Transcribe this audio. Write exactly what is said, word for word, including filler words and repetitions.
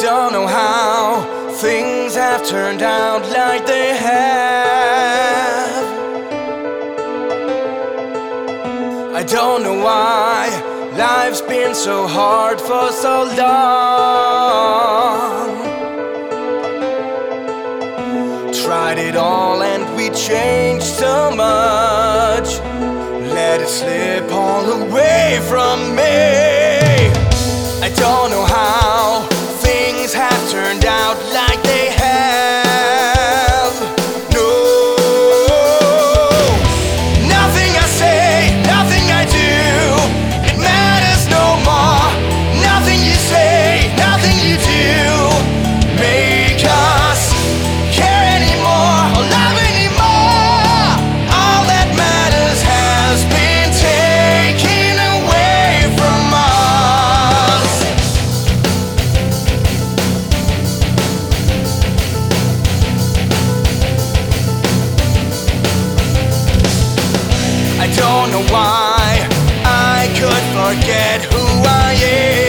don't know how things have turned out like they have. I don't know why life's been so hard for so long. Tried it all and we changed so much. Let it slip all away from me. I don't know how things have turned out like they have. No, nothing I say, nothing I do, it matters no more. Nothing you say, nothing you do make us care anymore or love anymore. All that matters has been taken away from us. I don't know why I could forget who I am.